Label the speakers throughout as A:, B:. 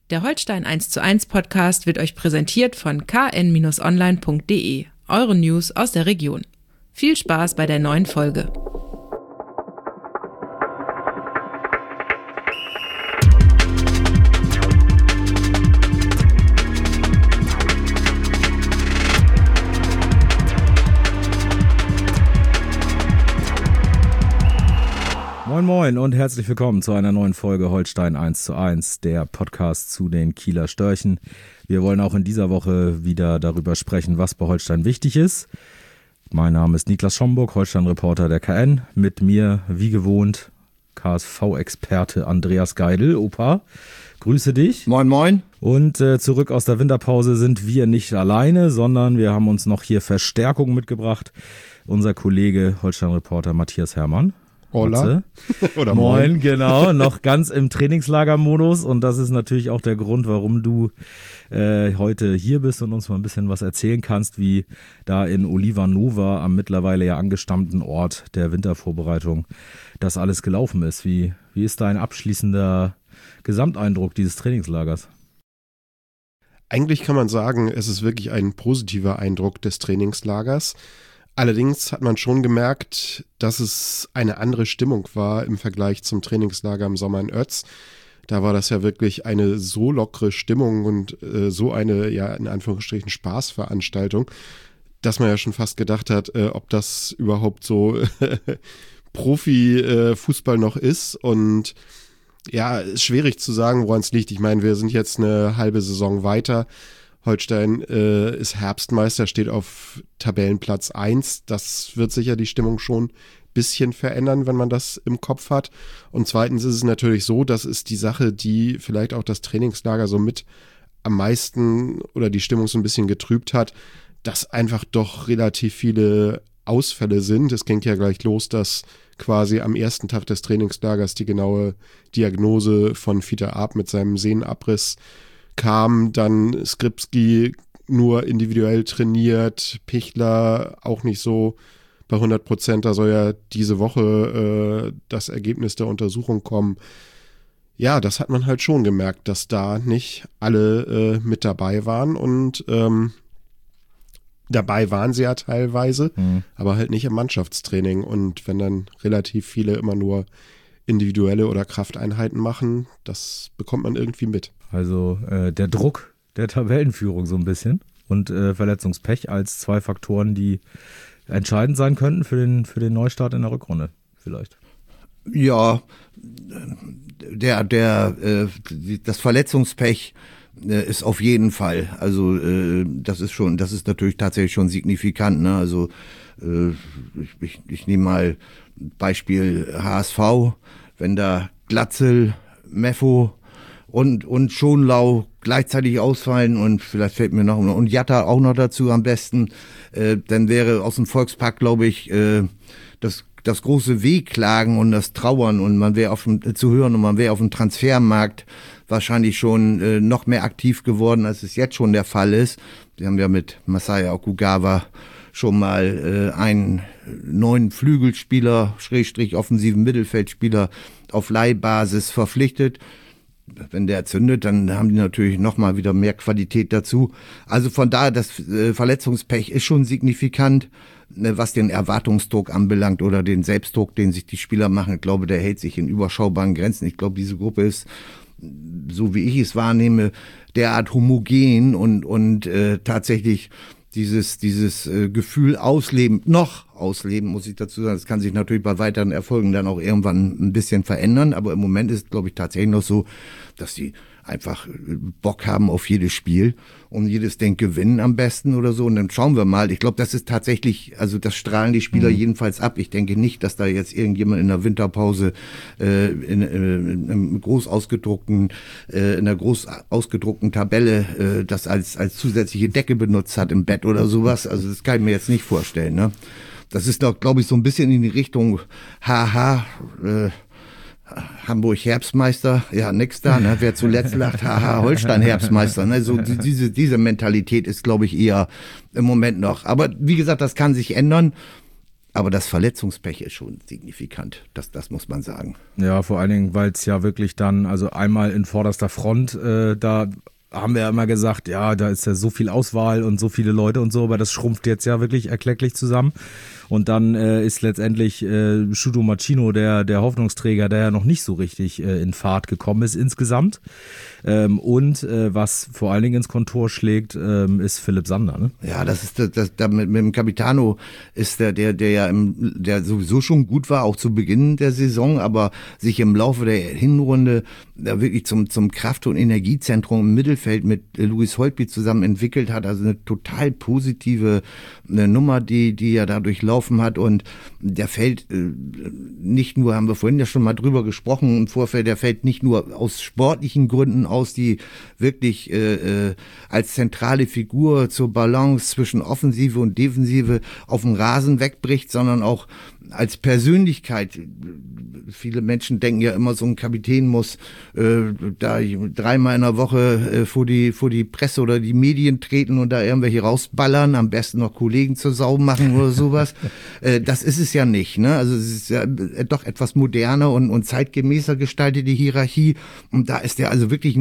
A: Der Holstein 1:1 Podcast wird euch präsentiert von kn-online.de, eure News aus der Region. Viel Spaß bei der neuen Folge.
B: Moin Moin und herzlich willkommen zu einer neuen Folge Holstein 1:1, der Podcast zu den Kieler Störchen. Wir wollen auch in dieser Woche wieder darüber sprechen, was bei Holstein wichtig ist. Mein Name ist Niklas Schomburg, Holstein-Reporter der KN. Mit mir, wie gewohnt, KSV-Experte Andreas Geidel. Opa, grüße dich.
C: Moin Moin.
B: Und zurück aus der Winterpause sind wir nicht alleine, sondern wir haben uns noch hier Verstärkung mitgebracht. Unser Kollege Holstein-Reporter Matthias Hermann.
C: Hola.
B: Oder Moin, genau, noch ganz im Trainingslagermodus und das ist natürlich auch der Grund, warum du heute hier bist und uns mal ein bisschen was erzählen kannst, wie da in Oliva-Nova am mittlerweile ja angestammten Ort der Wintervorbereitung das alles gelaufen ist. Wie ist dein abschließender Gesamteindruck dieses Trainingslagers?
D: Eigentlich kann man sagen, es ist wirklich ein positiver Eindruck des Trainingslagers. Allerdings hat man schon gemerkt, dass es eine andere Stimmung war im Vergleich zum Trainingslager im Sommer in Oetz. Da war das ja wirklich eine so lockere Stimmung und so eine, ja, in Anführungsstrichen Spaßveranstaltung, dass man ja schon fast gedacht hat, ob das überhaupt so Profi-Fußball noch ist. Und ja, ist schwierig zu sagen, woran es liegt. Ich meine, wir sind jetzt eine halbe Saison weiter. Holstein ist Herbstmeister, steht auf Tabellenplatz 1. Das wird sicher die Stimmung schon ein bisschen verändern, wenn man das im Kopf hat. Und zweitens ist es natürlich so, das ist die Sache, die vielleicht auch das Trainingslager so mit am meisten oder die Stimmung so ein bisschen getrübt hat, dass einfach doch relativ viele Ausfälle sind. Es ging ja gleich los, dass quasi am ersten Tag des Trainingslagers die genaue Diagnose von Fiete Arp mit seinem Sehnenabriss kam, dann Skripski nur individuell trainiert, Pichler auch nicht so bei 100%, da soll ja diese Woche das Ergebnis der Untersuchung kommen. Ja, das hat man halt schon gemerkt, dass da nicht alle mit dabei waren und dabei waren sie ja teilweise, aber halt nicht im Mannschaftstraining und wenn dann relativ viele immer nur individuelle oder Krafteinheiten machen, das bekommt man irgendwie mit.
B: Also der Druck der Tabellenführung so ein bisschen und Verletzungspech als zwei Faktoren, die entscheidend sein könnten für den Neustart in der Rückrunde vielleicht.
C: Ja, das Verletzungspech ist auf jeden Fall, also das ist natürlich tatsächlich schon signifikant, ne? Also ich nehme mal Beispiel HSV, wenn da Glatzel, Meffo und Schonlau gleichzeitig ausfallen und vielleicht fällt mir noch und Jatta auch noch dazu am besten, dann wäre aus dem Volkspark, glaube ich, das große Wehklagen und das Trauern und man wäre zu hören und man wäre auf dem Transfermarkt wahrscheinlich schon noch mehr aktiv geworden, als es jetzt schon der Fall ist. Wir haben ja mit Masaya Okugawa schon mal einen neuen Flügelspieler, / offensiven Mittelfeldspieler auf Leihbasis verpflichtet. Wenn der zündet, dann haben die natürlich nochmal wieder mehr Qualität dazu. Also von daher, das Verletzungspech ist schon signifikant, was den Erwartungsdruck anbelangt oder den Selbstdruck, den sich die Spieler machen. Ich glaube, der hält sich in überschaubaren Grenzen. Ich glaube, diese Gruppe ist, so wie ich es wahrnehme, derart homogen und tatsächlich dieses Gefühl ausleben, muss ich dazu sagen. Das kann sich natürlich bei weiteren Erfolgen dann auch irgendwann ein bisschen verändern, aber im Moment ist, glaube ich, tatsächlich noch so, dass die einfach Bock haben auf jedes Spiel und jedes Ding gewinnen am besten oder so und dann schauen wir mal. Ich glaube, das ist tatsächlich, also das strahlen die Spieler jedenfalls ab. Ich denke nicht, dass da jetzt irgendjemand in der Winterpause in einer groß ausgedruckten Tabelle das als zusätzliche Decke benutzt hat im Bett oder sowas. Also das kann ich mir jetzt nicht vorstellen, ne? Das ist doch, glaube ich, so ein bisschen in die Richtung Hamburg Herbstmeister, ja, nix da, ne? Wer zuletzt lacht, haha, Holstein Herbstmeister, ne? So diese Mentalität ist, glaube ich, eher im Moment noch. Aber wie gesagt, das kann sich ändern. Aber das Verletzungspech ist schon signifikant, das muss man sagen.
B: Ja, vor allen Dingen, weil es ja wirklich dann, also einmal in vorderster Front, da haben wir ja immer gesagt, ja, da ist ja so viel Auswahl und so viele Leute und so, aber das schrumpft jetzt ja wirklich erklecklich zusammen. Und dann ist letztendlich Shuto Machino der Hoffnungsträger, der ja noch nicht so richtig in Fahrt gekommen ist insgesamt. Und was vor allen Dingen ins Kontor schlägt, ist Philipp Sander. Ne?
C: Ja, das ist das mit dem Capitano ist der ja der sowieso schon gut war, auch zu Beginn der Saison, aber sich im Laufe der Hinrunde da wirklich zum Kraft- und Energiezentrum im Mittelfeld mit Luis Holtby zusammen entwickelt hat. Also eine total positive Nummer, die er da durchlaufen hat. Und der fällt nicht nur, haben wir vorhin ja schon mal drüber gesprochen im Vorfeld, der fällt nicht nur aus sportlichen Gründen aus, die wirklich als zentrale Figur zur Balance zwischen Offensive und Defensive auf dem Rasen wegbricht, sondern auch als Persönlichkeit. Viele Menschen denken ja immer, so ein Kapitän muss da 3-mal in der Woche vor die Presse oder die Medien treten und da irgendwelche rausballern, am besten noch Kollegen zur Sau machen oder sowas. Das ist es ja nicht, ne? Also es ist ja doch etwas moderner und zeitgemäßer gestaltete Hierarchie, und da ist er also wirklich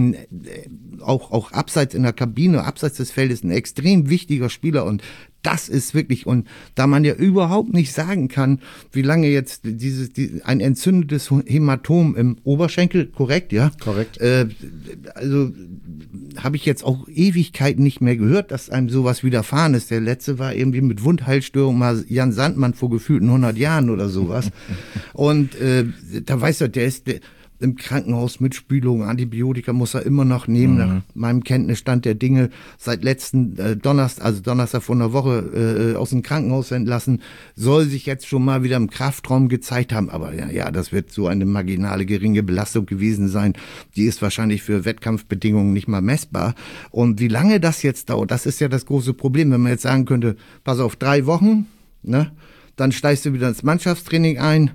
C: auch abseits in der Kabine, abseits des Feldes ein extrem wichtiger Spieler, und das ist wirklich, und da man ja überhaupt nicht sagen kann, wie lange jetzt ein entzündetes Hämatom im Oberschenkel, korrekt, ja?
D: Korrekt.
C: Also habe ich jetzt auch Ewigkeiten nicht mehr gehört, dass einem sowas widerfahren ist. Der letzte war irgendwie mit Wundheilstörung mal Jan Sandmann vor gefühlten 100 Jahren oder sowas. Und da weiß er, der ist im Krankenhaus mit Spülung, Antibiotika muss er immer noch nehmen, nach meinem Kenntnisstand der Dinge, seit letzten Donnerstag vor einer Woche aus dem Krankenhaus entlassen, soll sich jetzt schon mal wieder im Kraftraum gezeigt haben, aber ja, das wird so eine marginale, geringe Belastung gewesen sein, die ist wahrscheinlich für Wettkampfbedingungen nicht mal messbar. Und wie lange das jetzt dauert, das ist ja das große Problem, wenn man jetzt sagen könnte, pass auf, 3 Wochen, ne, dann steigst du wieder ins Mannschaftstraining ein,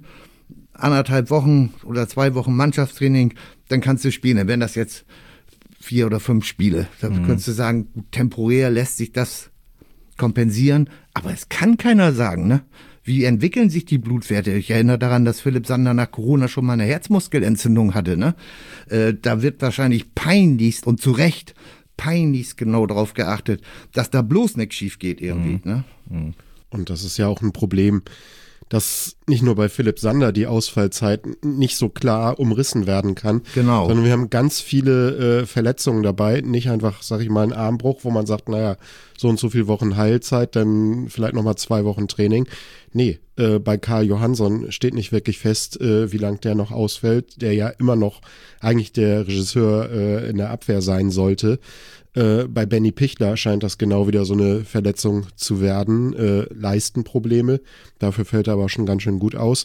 C: 1,5 Wochen oder 2 Wochen Mannschaftstraining, dann kannst du spielen. Dann wären das jetzt 4 oder 5 Spiele. Da könntest du sagen, temporär lässt sich das kompensieren. Aber es kann keiner sagen, ne? Wie entwickeln sich die Blutwerte? Ich erinnere daran, dass Philipp Sander nach Corona schon mal eine Herzmuskelentzündung hatte, ne? Da wird wahrscheinlich peinlichst und zu Recht peinlichst genau darauf geachtet, dass da bloß nichts schief geht irgendwie, ne?
D: Und das ist ja auch ein Problem, dass nicht nur bei Philipp Sander die Ausfallzeit nicht so klar umrissen werden kann,
C: Genau.
D: sondern wir haben ganz viele Verletzungen dabei, nicht einfach, sag ich mal, ein Armbruch, wo man sagt, naja, so und so viele Wochen Heilzeit, dann vielleicht nochmal 2 Wochen Training. Nee, bei Karl Johansson steht nicht wirklich fest, wie lang der noch ausfällt, der ja immer noch eigentlich der Regisseur in der Abwehr sein sollte. Bei Benny Pichler scheint das genau wieder so eine Verletzung zu werden, Leistenprobleme, dafür fällt er aber schon ganz schön gut aus.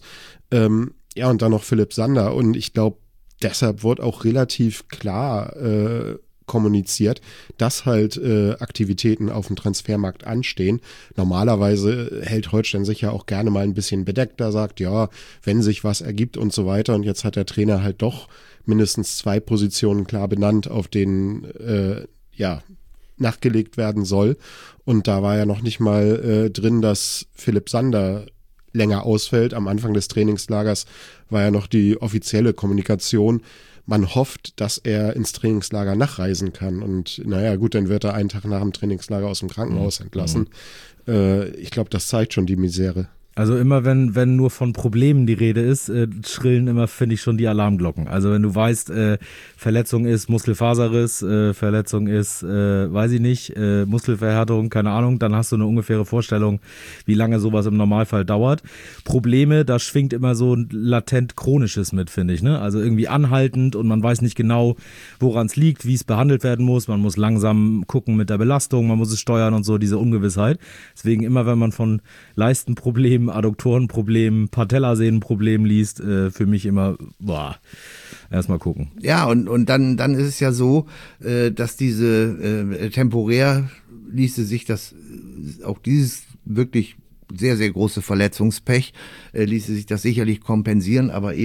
D: Ja, und dann noch Philipp Sander, und ich glaube, deshalb wird auch relativ klar kommuniziert, dass halt Aktivitäten auf dem Transfermarkt anstehen. Normalerweise hält Holstein sich ja auch gerne mal ein bisschen bedeckter, sagt, ja, wenn sich was ergibt und so weiter, und jetzt hat der Trainer halt doch mindestens 2 Positionen klar benannt, auf denen nachgelegt werden soll. Und da war ja noch nicht mal drin, dass Philipp Sander länger ausfällt. Am Anfang des Trainingslagers war ja noch die offizielle Kommunikation. Man hofft, dass er ins Trainingslager nachreisen kann. Und naja, gut, dann wird er einen Tag nach dem Trainingslager aus dem Krankenhaus entlassen. Ich glaube, das zeigt schon die Misere.
B: Also immer, wenn nur von Problemen die Rede ist, schrillen immer, finde ich, schon die Alarmglocken. Also wenn du weißt, Verletzung ist Muskelfaserriss, Verletzung ist, weiß ich nicht, Muskelverhärtung, keine Ahnung, dann hast du eine ungefähre Vorstellung, wie lange sowas im Normalfall dauert. Probleme, da schwingt immer so ein latent Chronisches mit, finde ich, ne? Also irgendwie anhaltend, und man weiß nicht genau, woran es liegt, wie es behandelt werden muss. Man muss langsam gucken mit der Belastung, man muss es steuern und so, diese Ungewissheit. Deswegen immer, wenn man von Leistenproblemen, Adduktorenproblemen, Patellasehnenproblemen liest, für mich immer, erstmal gucken.
C: Ja, und dann ist es ja so, dass diese temporär ließe sich das, auch dieses wirklich sehr, sehr große Verletzungspech, ließe sich das sicherlich kompensieren, aber eben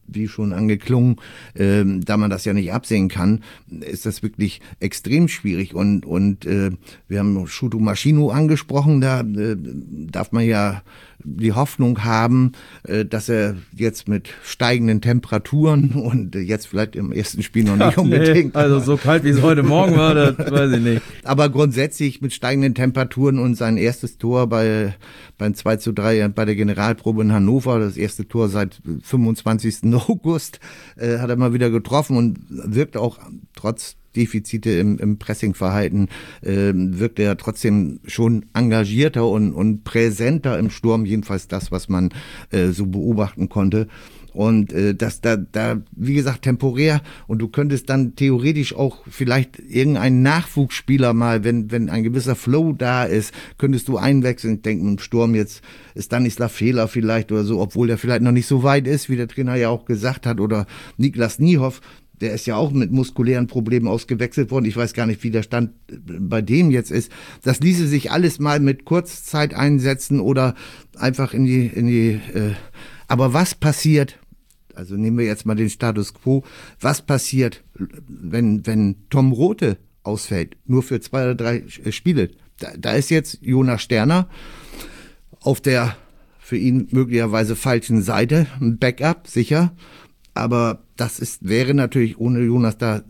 C: wie schon angeklungen, da man das ja nicht absehen kann, ist das wirklich extrem schwierig. Und wir haben Shuto Machino angesprochen, da darf man ja die Hoffnung haben, dass er jetzt mit steigenden Temperaturen und jetzt vielleicht im ersten Spiel noch nicht unbedingt.
B: Nee, also so kalt, wie es heute Morgen war, das weiß ich nicht.
C: Aber grundsätzlich mit steigenden Temperaturen und sein erstes Tor beim 2:3 bei der Generalprobe in Hannover, das erste Tor seit 25. August, hat er mal wieder getroffen und wirkt auch trotz Defizite im Pressingverhalten, wirkt er trotzdem schon engagierter und präsenter im Sturm, jedenfalls das, was man so beobachten konnte. Und das da, wie gesagt, temporär, und du könntest dann theoretisch auch vielleicht irgendeinen Nachwuchsspieler mal, wenn ein gewisser Flow da ist, könntest du einwechseln. Ich denke, im Sturm jetzt ist Stanislav Fehler vielleicht oder so, obwohl der vielleicht noch nicht so weit ist, wie der Trainer ja auch gesagt hat, oder Niklas Niehoff. Der ist ja auch mit muskulären Problemen ausgewechselt worden. Ich weiß gar nicht, wie der Stand bei dem jetzt ist. Das ließe sich alles mal mit Kurzzeit einsetzen oder einfach in die aber was passiert, also nehmen wir jetzt mal den Status Quo, was passiert, wenn Tom Rothe ausfällt, nur für 2 oder 3 Spiele? Da ist jetzt Jonas Sterner auf der für ihn möglicherweise falschen Seite, ein Backup, sicher. Aber wäre natürlich, ohne Jonas da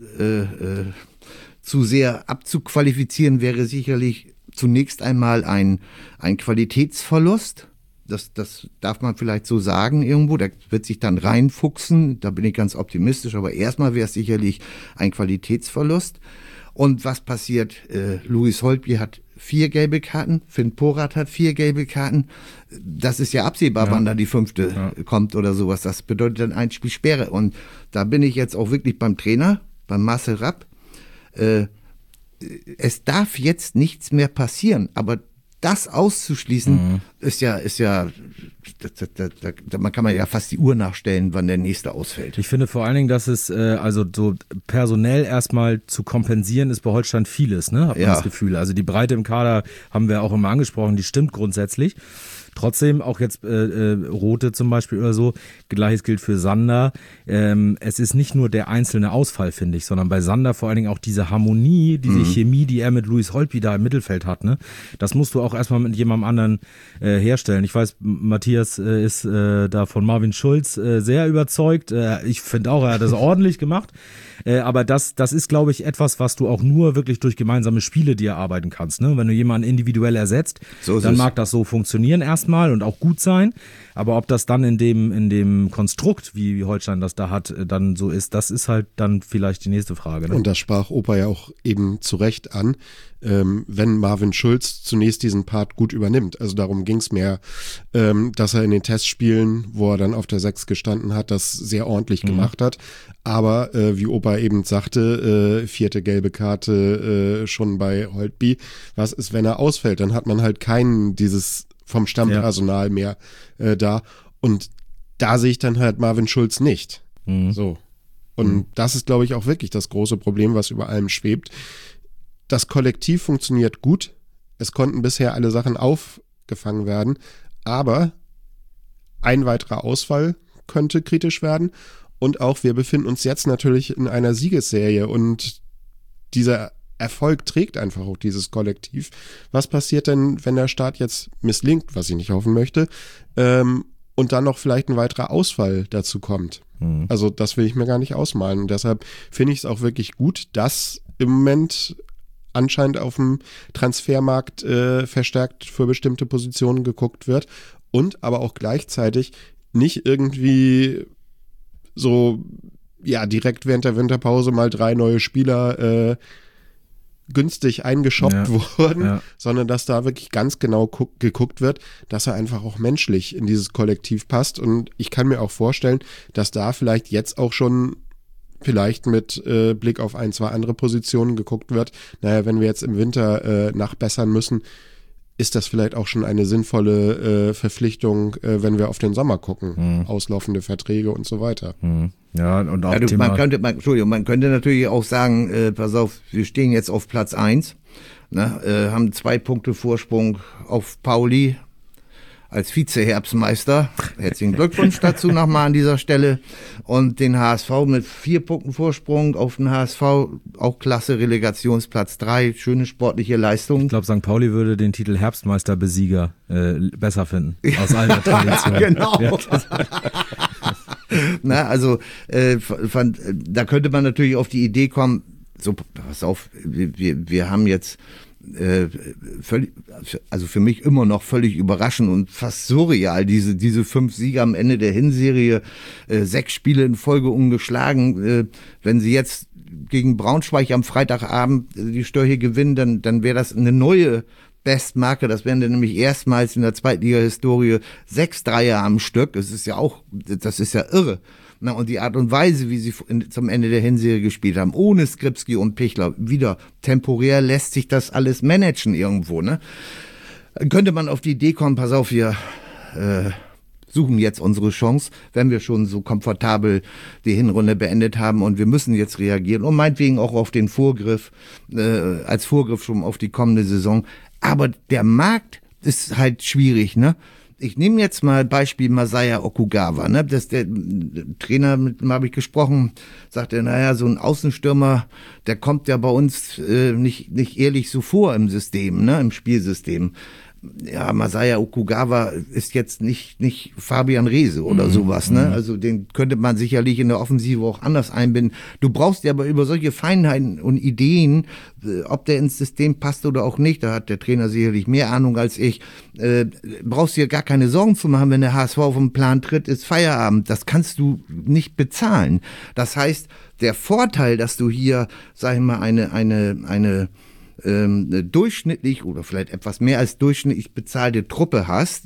C: zu sehr abzuqualifizieren, wäre sicherlich zunächst einmal ein Qualitätsverlust. Das darf man vielleicht so sagen irgendwo. Da wird sich dann reinfuchsen. Da bin ich ganz optimistisch. Aber erstmal wäre es sicherlich ein Qualitätsverlust. Und was passiert? Louis Holtby hat 4 gelbe Karten, Finn Porat hat 4 gelbe Karten. Das ist ja absehbar, wann da die 5. kommt oder sowas. Das bedeutet dann ein Spiel Sperre. Und da bin ich jetzt auch wirklich beim Trainer, beim Marcel Rapp. Es darf jetzt nichts mehr passieren, aber das auszuschließen, ist ja, man kann ja fast die Uhr nachstellen, wann der nächste ausfällt.
B: Ich finde vor allen Dingen, dass es also so personell erstmal zu kompensieren ist bei Holstein vieles, ne? Hat man das Gefühl. Also die Breite im Kader haben wir auch immer angesprochen, die stimmt grundsätzlich. Trotzdem, auch jetzt Rothe zum Beispiel oder so, gleiches gilt für Sander. Es ist nicht nur der einzelne Ausfall, finde ich, sondern bei Sander vor allen Dingen auch diese Harmonie, diese Chemie, die er mit Louis Holtby da im Mittelfeld hat. Ne? Das musst du auch erstmal mit jemandem anderen herstellen. Ich weiß, Matthias ist da von Marvin Schulz sehr überzeugt. Ich finde auch, er hat das ordentlich gemacht. Aber das ist, glaube ich, etwas, was du auch nur wirklich durch gemeinsame Spiele dir erarbeiten kannst. Ne? Wenn du jemanden individuell ersetzt, dann mag das so funktionieren erstmal und auch gut sein. Aber ob das dann in dem Konstrukt, wie Holstein das da hat, dann so ist, das ist halt dann vielleicht die nächste Frage. Ne?
D: Und das sprach Opa ja auch eben zu Recht an, wenn Marvin Schulz zunächst diesen Part gut übernimmt. Also darum ging es mehr, dass er in den Testspielen, wo er dann auf der 6 gestanden hat, das sehr ordentlich gemacht hat. Aber wie Opa eben sagte, 4. gelbe Karte schon bei Holtby. Was ist, wenn er ausfällt? Dann hat man halt keinen dieses vom Stammpersonal mehr da. Und da sehe ich dann halt Marvin Schulz nicht. So. Und das ist, glaube ich, auch wirklich das große Problem, was über allem schwebt. Das Kollektiv funktioniert gut. Es konnten bisher alle Sachen aufgefangen werden. Aber ein weiterer Ausfall könnte kritisch werden. Und auch wir befinden uns jetzt natürlich in einer Siegesserie. Und dieser Erfolg trägt einfach auch dieses Kollektiv. Was passiert denn, wenn der Start jetzt misslingt, was ich nicht hoffen möchte, und dann noch vielleicht ein weiterer Ausfall dazu kommt? Also das will ich mir gar nicht ausmalen. Und deshalb finde ich es auch wirklich gut, dass im Moment anscheinend auf dem Transfermarkt verstärkt für bestimmte Positionen geguckt wird und aber auch gleichzeitig nicht irgendwie so direkt während der Winterpause mal 3 neue Spieler günstig eingeschoppt wurden, sondern dass da wirklich ganz genau geguckt wird, dass er einfach auch menschlich in dieses Kollektiv passt. Und ich kann mir auch vorstellen, dass da vielleicht jetzt auch schon vielleicht mit Blick auf 1, 2 andere Positionen geguckt wird. Naja, wenn wir jetzt im Winter nachbessern müssen, ist das vielleicht auch schon eine sinnvolle Verpflichtung, wenn wir auf den Sommer gucken. Auslaufende Verträge und so weiter.
B: Ja, und auch
C: man könnte natürlich auch sagen, pass auf, wir stehen jetzt auf Platz 1, ne, haben 2 Punkte Vorsprung auf Pauli, als Vize-Herbstmeister. Herzlichen Glückwunsch dazu nochmal an dieser Stelle. Und den HSV mit 4 Punkten Vorsprung auf den HSV, auch klasse, Relegationsplatz 3, schöne sportliche Leistung.
B: Ich glaube, St. Pauli würde den Titel Herbstmeisterbesieger besser finden, aus alter Tradition.
C: Genau.
B: Ja.
C: Na, also da könnte man natürlich auf die Idee kommen, so, pass auf, wir haben jetzt völlig, also für mich immer noch völlig überraschend und fast surreal, diese 5 Siege am Ende der Hinserie, 6 Spiele in Folge ungeschlagen. Wenn sie jetzt gegen Braunschweig am Freitagabend die Störche gewinnen, dann wäre das eine neue Bestmarke. Das wären dann nämlich erstmals in der Zweitliga-Historie 6 Dreier am Stück. Das ist ja irre. Na, und die Art und Weise, wie sie zum Ende der Hinserie gespielt haben, ohne Skripski und Pichler, wieder temporär lässt sich das alles managen irgendwo, ne? Dann könnte man auf die Idee kommen, pass auf, wir suchen jetzt unsere Chance, wenn wir schon so komfortabel die Hinrunde beendet haben und wir müssen jetzt reagieren und meinetwegen auch auf den Vorgriff, als Vorgriff schon auf die kommende Saison. Aber der Markt ist halt schwierig, ne? Ich nehme jetzt mal Beispiel Masaya Okugawa, ne? Der Trainer, mit dem habe ich gesprochen, sagte, naja, so ein Außenstürmer, der kommt ja bei uns nicht ehrlich so vor im System, ne? Im Spielsystem. Ja, Masaya Okugawa ist jetzt nicht Fabian Reese oder sowas, ne? Also den könnte man sicherlich in der Offensive auch anders einbinden. Du brauchst ja aber über solche Feinheiten und Ideen, ob der ins System passt oder auch nicht, da hat der Trainer sicherlich mehr Ahnung als ich, brauchst dir gar keine Sorgen zu machen, wenn der HSV auf den Plan tritt, ist Feierabend. Das kannst du nicht bezahlen. Das heißt, der Vorteil, dass du hier, sag ich mal, eine durchschnittlich oder vielleicht etwas mehr als durchschnittlich zu bezahlende Truppe hast,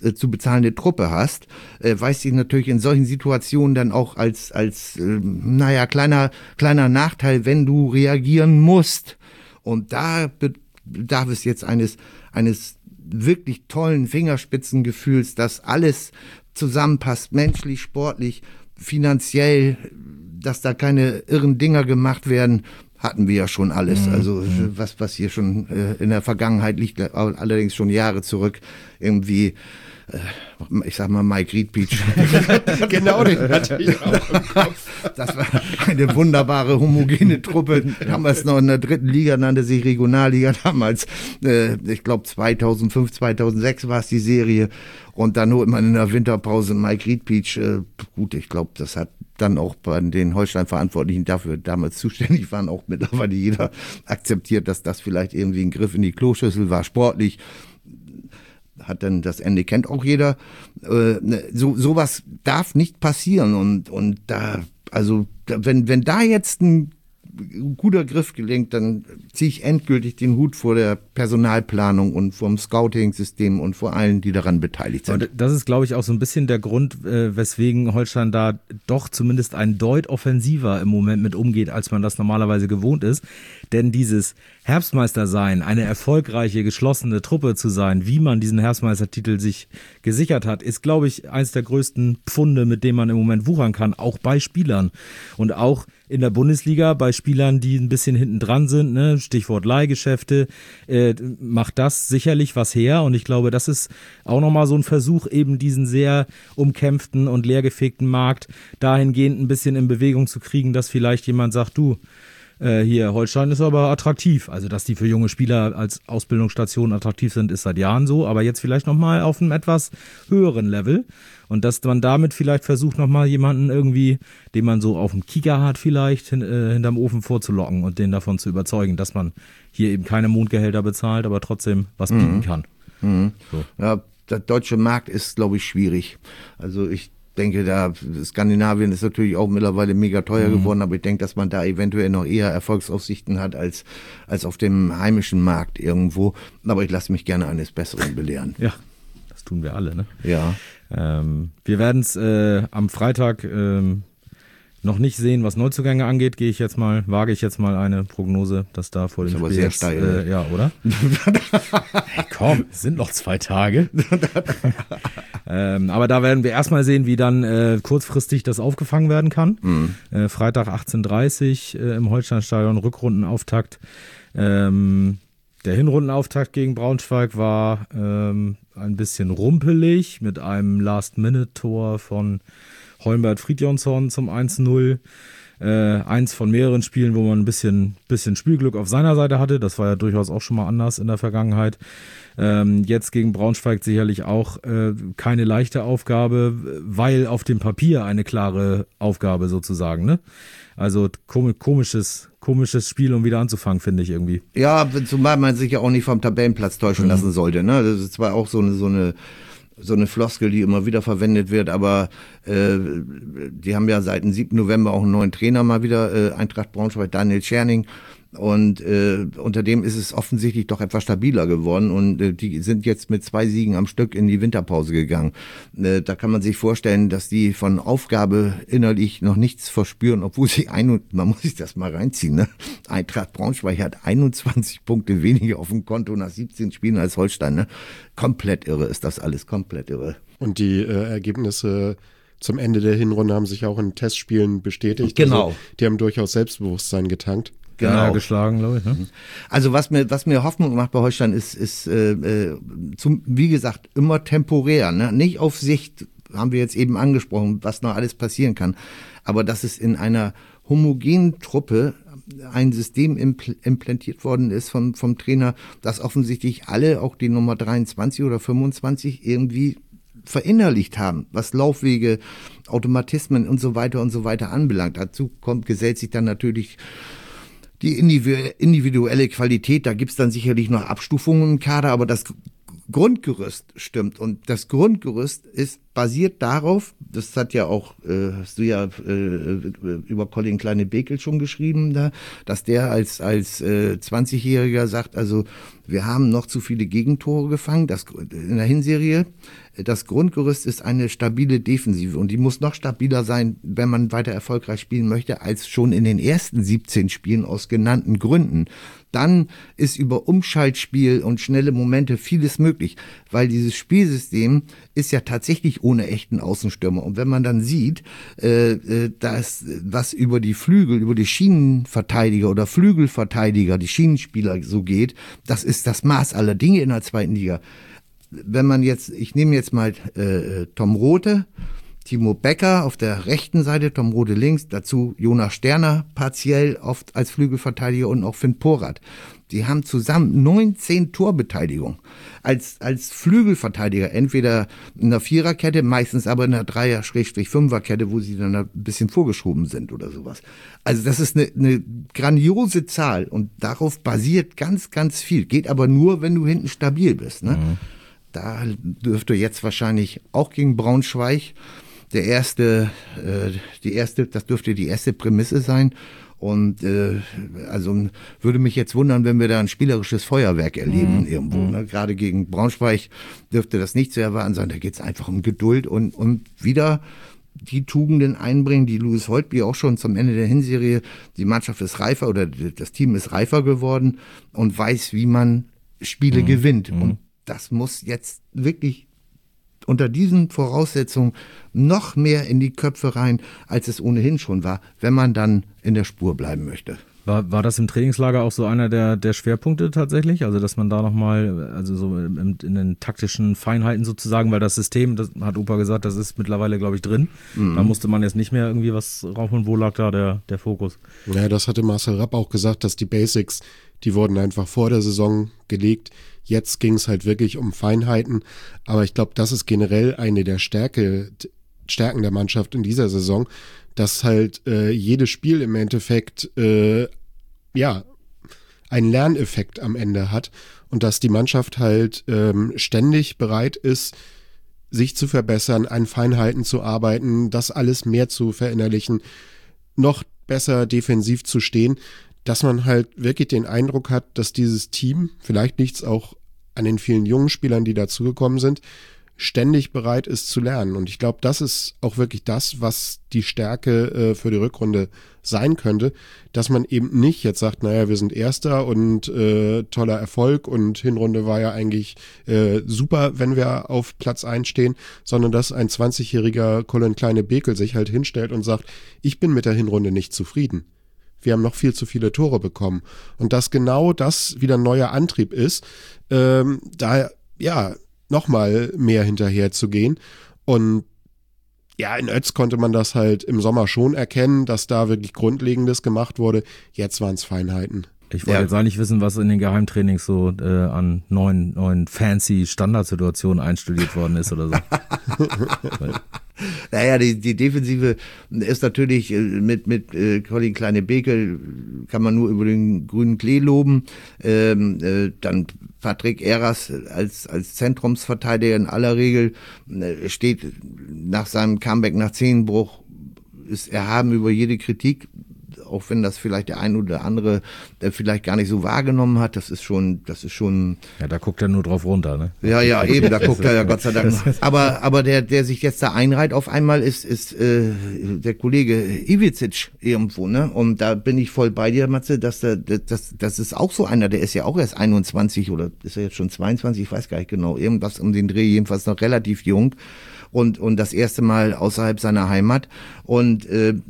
C: weiß sich natürlich in solchen Situationen dann auch als kleiner Nachteil, wenn du reagieren musst. Und da bedarf es jetzt eines wirklich tollen Fingerspitzengefühls, dass alles zusammenpasst, menschlich, sportlich, finanziell, dass da keine irren Dinger gemacht werden. Hatten wir ja schon alles, also was hier schon in der Vergangenheit liegt, allerdings schon Jahre zurück, irgendwie, ich sag mal Mike Riedbeach.
D: Genau, den hatte ich auch im Kopf.
C: Das war eine wunderbare, homogene Truppe, damals noch in der 3. Liga, nannte sich Regionalliga damals, ich glaube 2005, 2006 war es die Serie und dann holt man in der Winterpause Mike Riedbeach, gut, ich glaube, das hat dann auch bei den Holstein-Verantwortlichen dafür damals zuständig waren, auch mittlerweile jeder akzeptiert, dass das vielleicht irgendwie ein Griff in die Kloschüssel war, sportlich. Hat dann das Ende kennt auch jeder. Sowas darf nicht passieren und da, also wenn da jetzt ein guter Griff gelingt, dann ziehe ich endgültig den Hut vor der Personalplanung und vom Scouting-System und vor allen, die daran beteiligt sind.
B: Und das ist, glaube ich, auch so ein bisschen der Grund, weswegen Holstein da doch zumindest ein Deut offensiver im Moment mit umgeht, als man das normalerweise gewohnt ist. Denn dieses Herbstmeister sein, eine erfolgreiche, geschlossene Truppe zu sein, wie man diesen Herbstmeistertitel sich gesichert hat, ist, glaube ich, eins der größten Pfunde, mit dem man im Moment wuchern kann, auch bei Spielern. Und auch in der Bundesliga bei Spielern, die ein bisschen hinten dran sind, ne? Stichwort Leihgeschäfte, macht das sicherlich was her. Und ich glaube, das ist auch nochmal so ein Versuch, eben diesen sehr umkämpften und leergefegten Markt dahingehend ein bisschen in Bewegung zu kriegen, dass vielleicht jemand sagt, du, hier, Holstein ist aber attraktiv. Also, dass die für junge Spieler als Ausbildungsstation attraktiv sind, ist seit Jahren so. Aber jetzt vielleicht nochmal auf einem etwas höheren Level. Und dass man damit vielleicht versucht, nochmal jemanden irgendwie, den man so auf dem Kieker hat, vielleicht hinterm Ofen vorzulocken und den davon zu überzeugen, dass man hier eben keine Mondgehälter bezahlt, aber trotzdem was bieten kann. So.
C: Ja, der deutsche Markt ist, glaube ich, schwierig. Also ich denke, Skandinavien ist natürlich auch mittlerweile mega teuer geworden, aber ich denke, dass man da eventuell noch eher Erfolgsaussichten hat als auf dem heimischen Markt irgendwo. Aber ich lasse mich gerne eines Besseren belehren.
B: Ja, das tun wir alle, ne?
C: Ja.
B: Wir werden es am Freitag noch nicht sehen, was Neuzugänge angeht, wage ich jetzt mal eine Prognose, dass da vor dem
C: Spiel
B: aber
C: sehr
B: jetzt,
C: steil,
B: ja, oder? Hey, komm, es sind noch 2 Tage. Aber da werden wir erstmal sehen, wie dann kurzfristig das aufgefangen werden kann. Freitag 18:30 im Holsteinstadion, Rückrundenauftakt. Der Hinrundenauftakt gegen Braunschweig war ein bisschen rumpelig mit einem Last-Minute-Tor von Holmbert Fridjonsson zum 1-0. Eins von mehreren Spielen, wo man ein bisschen Spielglück auf seiner Seite hatte. Das war ja durchaus auch schon mal anders in der Vergangenheit. Jetzt gegen Braunschweig sicherlich auch keine leichte Aufgabe, weil auf dem Papier eine klare Aufgabe sozusagen, ne? Also komisches Spiel, um wieder anzufangen, finde ich irgendwie.
C: Ja, zumal man sich ja auch nicht vom Tabellenplatz täuschen lassen sollte, ne? Das ist zwar auch so eine Floskel, die immer wieder verwendet wird, aber die haben ja seit dem 7. November auch einen neuen Trainer mal wieder, Eintracht Braunschweig, Daniel Tscherning. Und unter dem ist es offensichtlich doch etwas stabiler geworden und die sind jetzt mit 2 Siegen am Stück in die Winterpause gegangen. Da kann man sich vorstellen, dass die von Aufgabe innerlich noch nichts verspüren, obwohl sie man muss sich das mal reinziehen, ne? Eintracht Braunschweig hat 21 Punkte weniger auf dem Konto nach 17 Spielen als Holstein, ne? Komplett irre ist das alles, komplett irre.
D: Und die Ergebnisse zum Ende der Hinrunde haben sich auch in Testspielen bestätigt.
C: Genau.
D: Also, die haben durchaus Selbstbewusstsein getankt.
B: Genau. Geschlagen, glaube ich. Ne?
C: Also was mir Hoffnung macht bei Holstein ist wie gesagt, immer temporär, ne? Nicht auf Sicht, haben wir jetzt eben angesprochen, was noch alles passieren kann. Aber dass es in einer homogenen Truppe ein System implantiert worden ist vom Trainer, dass offensichtlich alle, auch die Nummer 23 oder 25, irgendwie verinnerlicht haben, was Laufwege, Automatismen und so weiter anbelangt. Dazu gesellt sich dann natürlich die individuelle Qualität, da gibt's dann sicherlich noch Abstufungen im Kader, aber das Grundgerüst stimmt. Und das Grundgerüst basiert darauf, das hat ja auch, hast du ja über Colin Kleine-Bekel schon geschrieben, da, dass der als 20-Jähriger sagt, also wir haben noch zu viele Gegentore gefangen, in der Hinserie. Das Grundgerüst ist eine stabile Defensive und die muss noch stabiler sein, wenn man weiter erfolgreich spielen möchte, als schon in den ersten 17 Spielen aus genannten Gründen. Dann ist über Umschaltspiel und schnelle Momente vieles möglich, weil dieses Spielsystem ist ja tatsächlich ohne echten Außenstürmer. Und wenn man dann sieht, dass was über die Flügel, über die Schienenverteidiger oder Flügelverteidiger, die Schienenspieler so geht, das ist das Maß aller Dinge in der 2. Liga. Wenn man jetzt, ich nehme jetzt mal Tom Rothe, Timo Becker auf der rechten Seite, Tom Rothe links, dazu Jonas Sterner partiell oft als Flügelverteidiger und auch Finn Porath. Die haben zusammen 19 Torbeteiligung als Flügelverteidiger, entweder in der Viererkette, meistens aber in der Dreier-Fünferkette, wo sie dann ein bisschen vorgeschoben sind oder sowas. Also das ist eine grandiose Zahl und darauf basiert ganz, ganz viel. Geht aber nur, wenn du hinten stabil bist, ne? Mhm. Da dürfte jetzt wahrscheinlich auch gegen Braunschweig das dürfte die erste Prämisse sein. Und also würde mich jetzt wundern, wenn wir da ein spielerisches Feuerwerk erleben irgendwo. Ne? Gerade gegen Braunschweig dürfte das nicht zu erwarten sein. Da geht es einfach um Geduld und wieder die Tugenden einbringen, die Louis Holtby auch schon zum Ende der Hinserie. Die Mannschaft ist reifer oder das Team ist reifer geworden und weiß, wie man Spiele gewinnt. Und das muss jetzt wirklich unter diesen Voraussetzungen noch mehr in die Köpfe rein, als es ohnehin schon war, wenn man dann in der Spur bleiben möchte.
B: War das im Trainingslager auch so einer der Schwerpunkte tatsächlich? Also, dass man da nochmal, also so in den taktischen Feinheiten sozusagen, weil das System, das hat Opa gesagt, das ist mittlerweile, glaube ich, drin. Da musste man jetzt nicht mehr irgendwie was raufholen. Wo lag da der Fokus?
D: Ja, das hatte Marcel Rapp auch gesagt, dass die Basics, die wurden einfach vor der Saison gelegt. Jetzt ging es halt wirklich um Feinheiten. Aber ich glaube, das ist generell eine der Stärken der Mannschaft in dieser Saison, dass halt jedes Spiel im Endeffekt einen Lerneffekt am Ende hat und dass die Mannschaft halt ständig bereit ist, sich zu verbessern, an Feinheiten zu arbeiten, das alles mehr zu verinnerlichen, noch besser defensiv zu stehen, dass man halt wirklich den Eindruck hat, dass dieses Team, vielleicht liegt es auch an den vielen jungen Spielern, die dazugekommen sind, ständig bereit ist zu lernen. Und ich glaube, das ist auch wirklich das, was die Stärke für die Rückrunde sein könnte, dass man eben nicht jetzt sagt, naja, wir sind Erster und toller Erfolg und Hinrunde war ja eigentlich super, wenn wir auf Platz 1 stehen, sondern dass ein 20-jähriger Colin Kleine-Bekel sich halt hinstellt und sagt, ich bin mit der Hinrunde nicht zufrieden. Wir haben noch viel zu viele Tore bekommen. Und dass genau das wieder ein neuer Antrieb ist, nochmal mehr hinterher zu gehen. Und ja, in Ötz konnte man das halt im Sommer schon erkennen, dass da wirklich Grundlegendes gemacht wurde. Jetzt waren es Feinheiten.
B: Ich wollte jetzt eigentlich wissen, was in den Geheimtrainings so an neuen fancy Standardsituationen einstudiert worden ist oder so.
C: Naja, die Defensive ist natürlich mit Colin Kleine-Beke, kann man nur über den grünen Klee loben. Dann Patrick Eras als Zentrumsverteidiger in aller Regel steht nach seinem Comeback nach Zehenbruch, ist erhaben über jede Kritik. Auch wenn das vielleicht der ein oder andere vielleicht gar nicht so wahrgenommen hat, das ist schon.
B: Ja, da guckt er nur drauf runter, ne?
C: Ja, eben, da guckt er ja Gott sei Dank. Aber der sich jetzt da einreiht auf einmal ist der Kollege Ivičić irgendwo, ne? Und da bin ich voll bei dir, Matze, das ist auch so einer, der ist ja auch erst 21 oder ist er jetzt schon 22, ich weiß gar nicht genau, irgendwas um den Dreh, jedenfalls noch relativ jung und das erste Mal außerhalb seiner Heimat und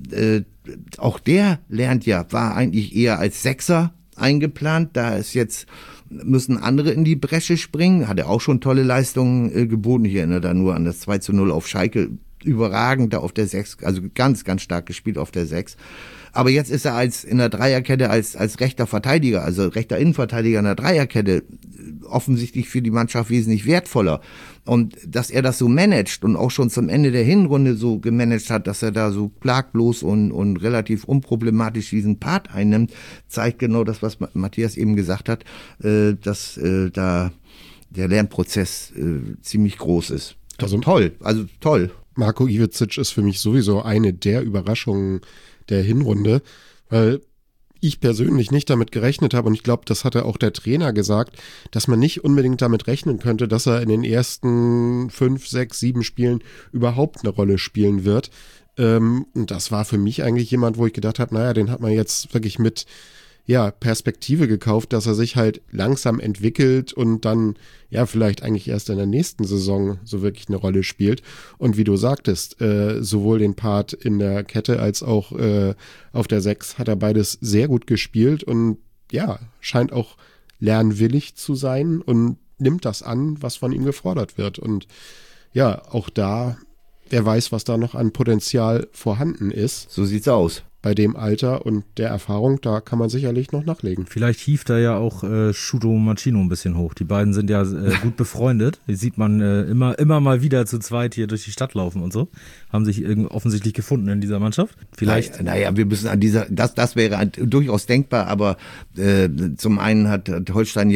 C: auch der war eigentlich eher als Sechser eingeplant. Da ist jetzt, müssen andere in die Bresche springen. Hat er auch schon tolle Leistungen geboten. Ich erinnere da nur an das 2:0 auf Schalke. Überragend da auf der 6, also ganz, ganz stark gespielt auf der 6. Aber jetzt ist er in der Dreierkette als rechter Verteidiger, also rechter Innenverteidiger in der Dreierkette offensichtlich für die Mannschaft wesentlich wertvoller. Und dass er das so managt und auch schon zum Ende der Hinrunde so gemanagt hat, dass er da so klaglos und relativ unproblematisch diesen Part einnimmt, zeigt genau das, was Matthias eben gesagt hat, dass da der Lernprozess ziemlich groß ist. Also toll.
D: Marko Ivičić ist für mich sowieso eine der Überraschungen der Hinrunde, weil ich persönlich nicht damit gerechnet habe und ich glaube, das hatte auch der Trainer gesagt, dass man nicht unbedingt damit rechnen könnte, dass er in den ersten 5, 6, 7 Spielen überhaupt eine Rolle spielen wird. Und das war für mich eigentlich jemand, wo ich gedacht habe, naja, den hat man jetzt wirklich mit Perspektive gekauft, dass er sich halt langsam entwickelt und dann vielleicht eigentlich erst in der nächsten Saison so wirklich eine Rolle spielt. Und wie du sagtest, sowohl den Part in der Kette als auch auf der 6 hat er beides sehr gut gespielt und scheint auch lernwillig zu sein und nimmt das an, was von ihm gefordert wird. Und auch da, wer weiß, was da noch an Potenzial vorhanden ist.
C: So sieht's aus.
D: Bei dem Alter und der Erfahrung, da kann man sicherlich noch nachlegen.
B: Vielleicht hieft er ja auch Shuto Machino ein bisschen hoch. Die beiden sind ja gut befreundet. Die sieht man immer mal wieder zu zweit hier durch die Stadt laufen und so. Haben sich offensichtlich gefunden in dieser Mannschaft. Vielleicht.
C: Naja, wir müssen das wäre durchaus denkbar, aber zum einen hat Holstein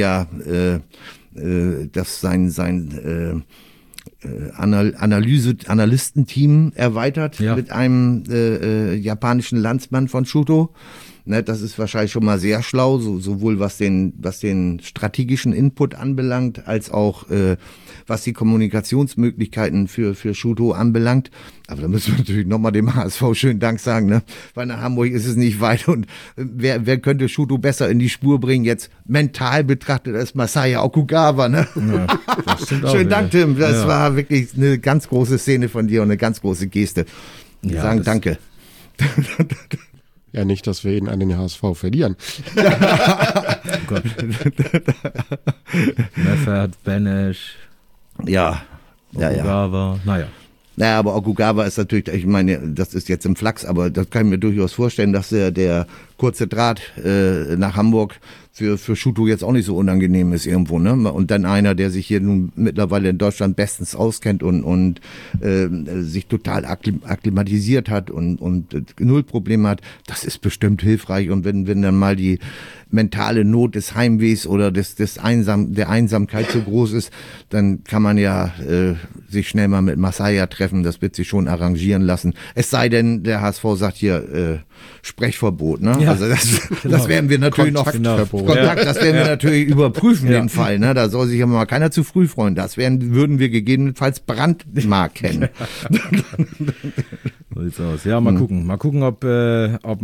C: das sein Analystenteam erweitert mit einem japanischen Landsmann von Shuto. Ne, das ist wahrscheinlich schon mal sehr schlau, sowohl was den strategischen Input anbelangt, als auch was die Kommunikationsmöglichkeiten für Shuto anbelangt. Aber da müssen wir natürlich nochmal dem HSV schönen Dank sagen, ne? Weil nach Hamburg ist es nicht weit und wer könnte Shuto besser in die Spur bringen? Jetzt mental betrachtet als Masaya Okugawa, ne? Ja, das stimmt auch. Schönen Dank, Tim. Das war wirklich eine ganz große Szene von dir und eine ganz große Geste. Wir sagen Danke.
D: Ja, nicht, dass wir ihn an den HSV verlieren.
B: Oh Gott. Meffert, Benesch. Okugawa.
C: Naja, aber Okugawa ist natürlich, ich meine, das ist jetzt im Flachs, aber das kann ich mir durchaus vorstellen, dass der kurze Draht nach Hamburg für Shuto jetzt auch nicht so unangenehm ist irgendwo, ne? Und dann einer, der sich hier nun mittlerweile in Deutschland bestens auskennt und sich total akklimatisiert hat und null Probleme hat, das ist bestimmt hilfreich. Und wenn dann mal die mentale Not des Heimwehs oder der Einsamkeit so groß ist, dann kann man sich schnell mal mit Masaya treffen. Das wird sich schon arrangieren lassen. Es sei denn, der HSV sagt hier Sprechverbot, ne? Ja, also das werden wir natürlich Kontakt, das werden wir natürlich überprüfen, den Fall, ne? Da soll sich aber mal keiner zu früh freuen. Würden wir gegebenenfalls Brandmark kennen.
B: So sieht's aus. Ja, mal gucken. Mal gucken, ob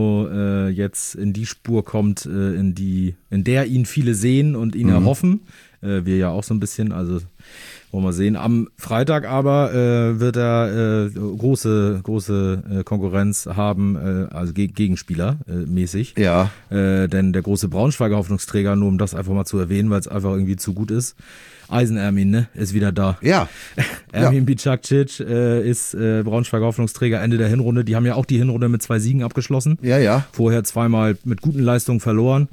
B: Machino jetzt in die Spur kommt, in der ihn viele sehen und ihn erhoffen. Wir ja auch so ein bisschen, also wollen wir sehen. Am Freitag aber wird er große Konkurrenz haben, also Gegenspieler mäßig.
C: Ja.
B: Denn der große Braunschweiger Hoffnungsträger, nur um das einfach mal zu erwähnen, weil es einfach irgendwie zu gut ist, Eisen-Ermin, ne, ist wieder da.
C: Ja.
B: Ermin Bicakcic ist Braunschweiger Hoffnungsträger Ende der Hinrunde. Die haben ja auch die Hinrunde mit 2 Siegen abgeschlossen.
C: Ja.
B: Vorher zweimal mit guten Leistungen verloren.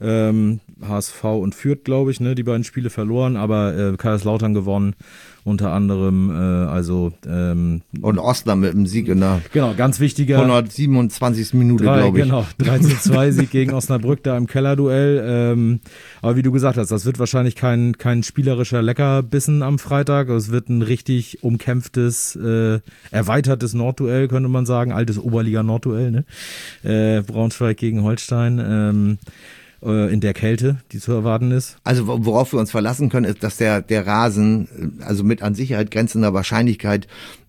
B: HSV und Fürth, glaube ich, ne, die beiden Spiele verloren, aber Kaiserslautern gewonnen. Unter anderem,
C: Und Osnabrück mit dem Sieg in der
B: genau, ganz wichtiger
C: 127. Minute, glaube ich.
B: Genau, 3:2 Sieg gegen Osnabrück da im Kellerduell. Aber wie du gesagt hast, das wird wahrscheinlich kein spielerischer Leckerbissen am Freitag. Es wird ein richtig umkämpftes, erweitertes Nordduell, könnte man sagen. Altes Oberliga-Nordduell, ne? Braunschweig gegen Holstein. In der Kälte, die zu erwarten ist.
C: Also worauf wir uns verlassen können, ist, dass der Rasen, also mit an Sicherheit grenzender Wahrscheinlichkeit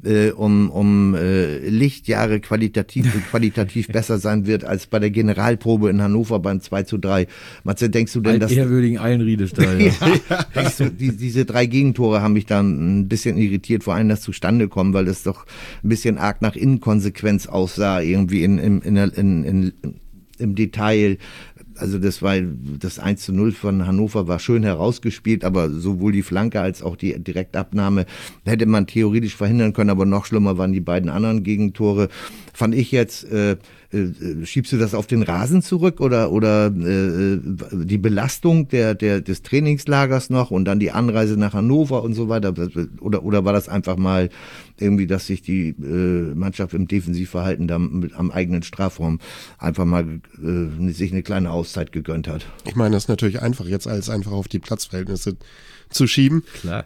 C: um Lichtjahre qualitativ besser sein wird als bei der Generalprobe in Hannover beim 2:3. Matze, denkst du denn, dass...
B: Ehrwürdigen Eilenriedestall, ja.
C: Denkst du, diese 3 Gegentore haben mich dann ein bisschen irritiert, vor allem das zustande kommen, weil das doch ein bisschen arg nach Inkonsequenz aussah, irgendwie im Detail. Also das 1:0 von Hannover war schön herausgespielt, aber sowohl die Flanke als auch die Direktabnahme hätte man theoretisch verhindern können, aber noch schlimmer waren die beiden anderen Gegentore. Fand ich jetzt, schiebst du das auf den Rasen zurück oder die Belastung des Trainingslagers noch und dann die Anreise nach Hannover und so weiter? Oder war das einfach mal irgendwie, dass sich die Mannschaft im Defensivverhalten da am eigenen Strafraum einfach mal sich eine kleine Auszeit gegönnt hat?
D: Ich meine, das ist natürlich einfach, jetzt alles einfach auf die Platzverhältnisse zu schieben.
B: Klar.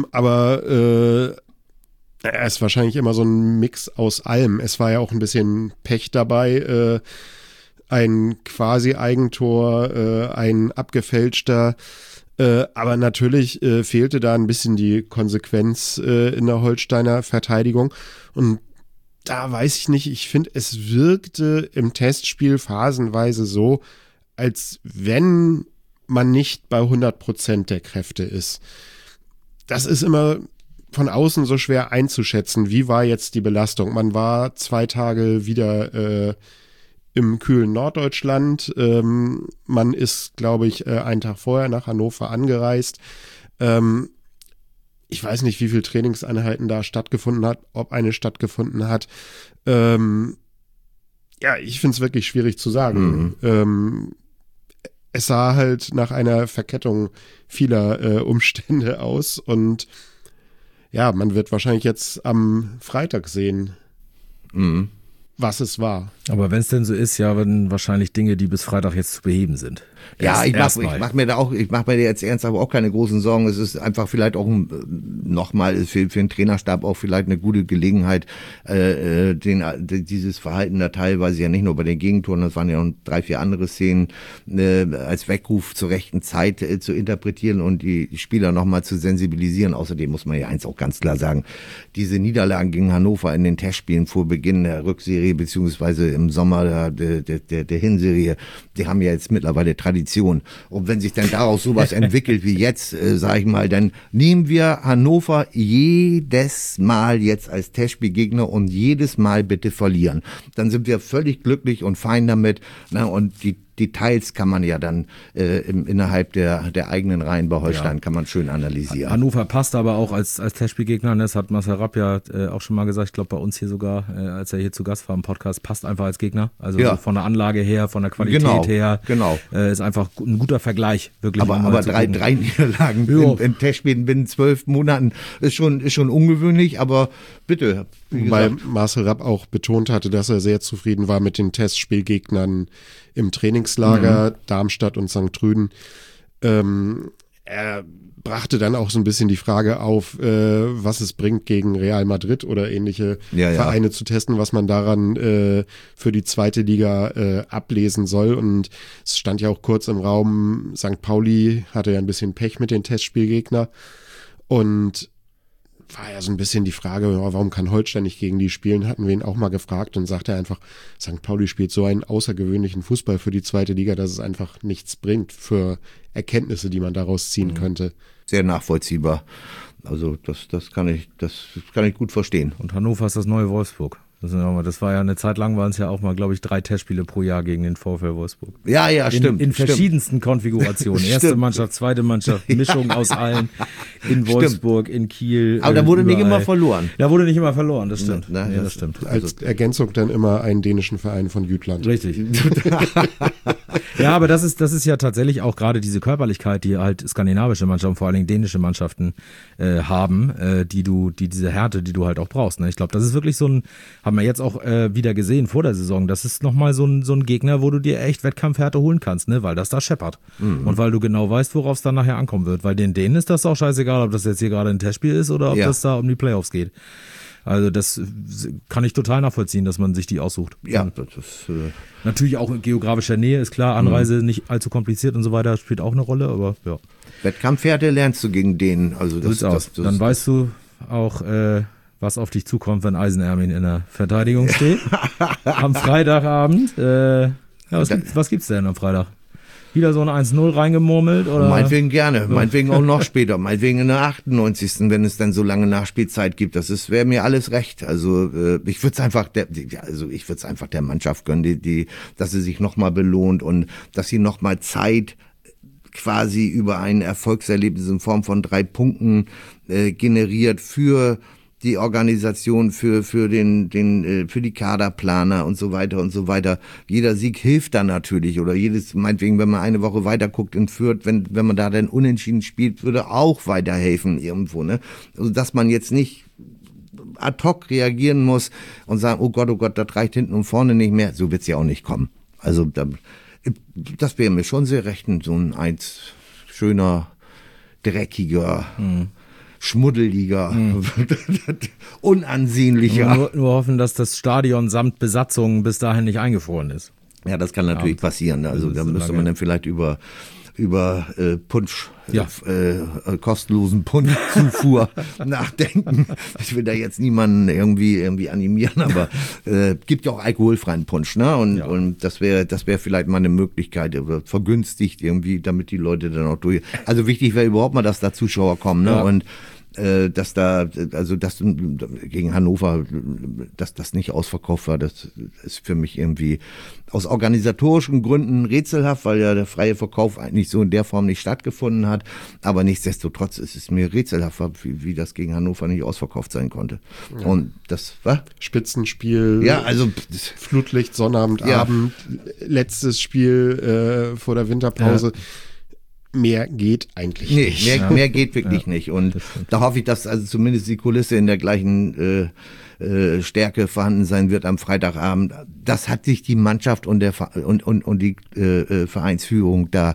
D: Aber es ist wahrscheinlich immer so ein Mix aus allem. Es war ja auch ein bisschen Pech dabei. Ein quasi Eigentor, ein abgefälschter. Aber natürlich fehlte da ein bisschen die Konsequenz in der Holsteiner Verteidigung. Und da weiß ich nicht, ich finde, es wirkte im Testspiel phasenweise so, als wenn man nicht bei 100% der Kräfte ist. Das ist immer von außen so schwer einzuschätzen. Wie war jetzt die Belastung? Man war 2 Tage wieder im kühlen Norddeutschland. Man ist, glaube ich, einen Tag vorher nach Hannover angereist. Ich weiß nicht, wie viele Trainingseinheiten da stattgefunden hat, ob eine stattgefunden hat. Ja, ich finde es wirklich schwierig zu sagen. Es sah halt nach einer Verkettung vieler Umstände aus und ja, man wird wahrscheinlich jetzt am Freitag sehen, was es war.
B: Aber wenn es denn so ist, ja, werden wahrscheinlich Dinge, die bis Freitag jetzt zu beheben sind.
C: Ja, ich mach mir jetzt ernsthaft auch keine großen Sorgen. Es ist einfach vielleicht auch nochmal für den Trainerstab auch vielleicht eine gute Gelegenheit, dieses Verhalten da teilweise ja nicht nur bei den Gegentoren, das waren ja noch 3, 4 andere Szenen, als Weckruf zur rechten Zeit zu interpretieren und die Spieler nochmal zu sensibilisieren. Außerdem muss man ja eins auch ganz klar sagen, diese Niederlagen gegen Hannover in den Testspielen vor Beginn der Rückserie beziehungsweise im Sommer der Hinserie, die haben ja jetzt mittlerweile Tradition. Und wenn sich dann daraus sowas entwickelt wie jetzt, sage ich mal, dann nehmen wir Hannover jedes Mal jetzt als Testspielgegner und jedes Mal bitte verlieren. Dann sind wir völlig glücklich und fein damit. Na, und die Details kann man ja dann innerhalb der eigenen Reihen bei Holstein kann man schön analysieren.
B: Hannover passt aber auch als Testspielgegner, das hat Marcel Rapp ja auch schon mal gesagt, ich glaube bei uns hier sogar, als er hier zu Gast war im Podcast, passt einfach als Gegner. Also von der Anlage her, von der Qualität her, ist einfach ein guter Vergleich. Wirklich.
C: Aber drei Niederlagen im Testspielen binnen 12 Monaten ist schon ungewöhnlich, aber bitte.
D: Weil Marcel Rapp auch betont hatte, dass er sehr zufrieden war mit den Testspielgegnern im Trainingslager, Darmstadt und St. Trüden. Er brachte dann auch so ein bisschen die Frage auf, was es bringt, gegen Real Madrid oder ähnliche Vereine zu testen, was man daran für die zweite Liga ablesen soll. Und es stand ja auch kurz im Raum, St. Pauli hatte ja ein bisschen Pech mit den Testspielgegner. Und war ja so ein bisschen die Frage, ja, warum kann Holstein nicht gegen die spielen? Hatten wir ihn auch mal gefragt und sagte er einfach, St. Pauli spielt so einen außergewöhnlichen Fußball für die zweite Liga, dass es einfach nichts bringt für Erkenntnisse, die man daraus ziehen könnte.
C: Sehr nachvollziehbar. Also das kann ich gut verstehen.
B: Und Hannover ist das neue Wolfsburg. Das war ja eine Zeit lang, waren es ja auch mal, glaube ich, 3 Testspiele pro Jahr gegen den VfL Wolfsburg.
C: Ja, stimmt.
B: In verschiedensten Konfigurationen. Erste Mannschaft, zweite Mannschaft, Mischung aus allen. In Wolfsburg, in Kiel.
C: Aber da wurde
B: überall.
C: nicht immer verloren.
B: Da wurde nicht immer verloren, das stimmt.
C: Das
B: stimmt.
D: Als Ergänzung dann immer einen dänischen Verein von Jütland.
B: Richtig. Ja, aber das ist ja tatsächlich auch gerade diese Körperlichkeit, die halt skandinavische Mannschaften, vor allen Dingen dänische Mannschaften haben, diese Härte, die du halt auch brauchst. Ne? Ich glaube, das ist wirklich so ein, haben wir jetzt auch wieder gesehen vor der Saison, das ist nochmal so ein Gegner, wo du dir echt Wettkampfhärte holen kannst, ne? Weil das da scheppert. Und weil du genau weißt, worauf es dann nachher ankommen wird. Weil den Dänen ist das auch scheißegal, ob das jetzt hier gerade ein Testspiel ist oder ob das da um die Playoffs geht. Also das kann ich total nachvollziehen, dass man sich die aussucht.
C: Ja, das ist
B: natürlich auch in geografischer Nähe, ist klar, Anreise nicht allzu kompliziert und so weiter, spielt auch eine Rolle, aber ja.
C: Wettkampfwerte lernst du gegen den. Also das
B: aus. Dann weißt du auch, was auf dich zukommt, wenn Eisenermin in der Verteidigung steht. Am Freitagabend. Was gibt's denn am Freitag? Wieder so ein 1-0 reingemurmelt? Oder?
C: Meinetwegen gerne, meinetwegen auch noch später, meinetwegen in der 98., wenn es dann so lange Nachspielzeit gibt. Wäre mir alles recht. Also ich würde es einfach der Mannschaft gönnen, dass sie sich nochmal belohnt und dass sie nochmal Zeit quasi über ein Erfolgserlebnis in Form von 3 Punkten generiert für die Organisation, für die Kaderplaner und so weiter und so weiter. Jeder Sieg hilft dann natürlich, oder meinetwegen, wenn man eine Woche weiter guckt in Fürth, wenn man da dann unentschieden spielt, würde auch weiterhelfen irgendwo, ne? Also, dass man jetzt nicht ad hoc reagieren muss und sagen, oh Gott, das reicht hinten und vorne nicht mehr. So wird's ja auch nicht kommen. Also, das wäre mir schon sehr recht, so ein schöner, dreckiger, schmuddeliger, unansehnlicher.
B: Nur hoffen, dass das Stadion samt Besatzung bis dahin nicht eingefroren ist.
C: Ja, das kann natürlich passieren. Also da müsste man dann vielleicht über Punsch, kostenlosen Punschzufuhr nachdenken. Ich will da jetzt niemanden irgendwie animieren, aber gibt ja auch alkoholfreien Punsch, ne? Und das wäre vielleicht mal eine Möglichkeit, vergünstigt irgendwie, damit die Leute dann auch durch. Also wichtig wäre überhaupt mal, dass da Zuschauer kommen, ne? Ja. Und dass gegen Hannover, dass das nicht ausverkauft war, das ist für mich irgendwie aus organisatorischen Gründen rätselhaft, weil ja der freie Verkauf eigentlich so in der Form nicht stattgefunden hat. Aber nichtsdestotrotz ist es mir rätselhaft, wie das gegen Hannover nicht ausverkauft sein konnte. Ja. Und das war
D: Spitzenspiel,
C: ja, also
D: Flutlicht, Sonnabendabend, letztes Spiel vor der Winterpause. Ja. Mehr geht eigentlich nicht.
C: Mehr geht wirklich nicht. Und da hoffe ich, dass also zumindest die Kulisse in der gleichen Stärke vorhanden sein wird am Freitagabend. Das hat sich die Mannschaft und die Vereinsführung da,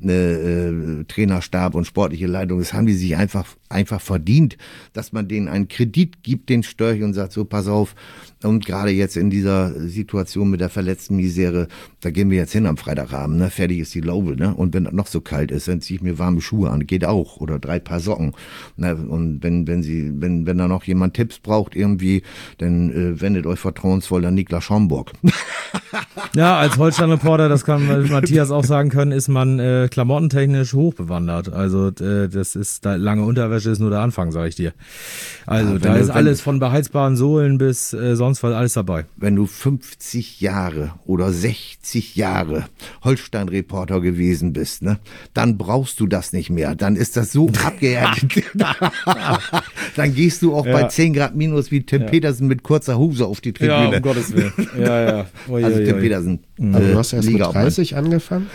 C: Trainerstab und sportliche Leitung, das haben die sich einfach verdient, dass man denen einen Kredit gibt, den Störch, und sagt, so, pass auf. Und gerade jetzt in dieser Situation mit der verletzten Misere, da gehen wir jetzt hin am Freitagabend, ne? Fertig ist die Laube, ne? Und wenn das noch so kalt ist, dann ziehe ich mir warme Schuhe an, geht auch, oder 3 Paar Socken. Ne? Und wenn da noch jemand Tipps braucht irgendwie, dann wendet euch vertrauensvoll an Niklas Schomburg.
B: Ja, als Holstein-Reporter, das kann Matthias auch sagen können, ist man klamottentechnisch hochbewandert. Also das ist, da lange Unterwäsche ist nur der Anfang, sage ich dir. Also ja, da ist alles von beheizbaren Sohlen bis sonst was, alles dabei.
C: Wenn du 50 Jahre oder 60 Jahre Holstein-Reporter gewesen bist, ne, dann brauchst du das nicht mehr. Dann ist das so abgehärtet. Dann gehst du auch bei 10 Grad minus wie Tim Petersen mit kurzer Hose auf die Tribüne.
B: Ja, um Gottes Willen. Ja.
C: Also Tim Petersen.
D: Also du hast erst mit 30 angefangen?